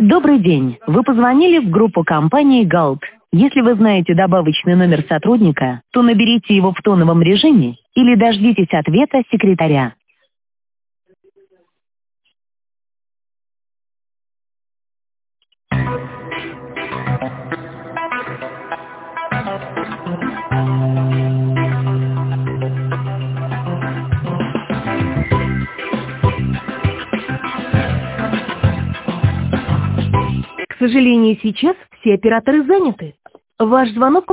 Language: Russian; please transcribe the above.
Добрый день. Вы позвонили в группу компании Galt. Если вы знаете добавочный номер сотрудника, то наберите его в тоновом режиме или дождитесь ответа секретаря. К сожалению, сейчас все операторы заняты. Ваш звонок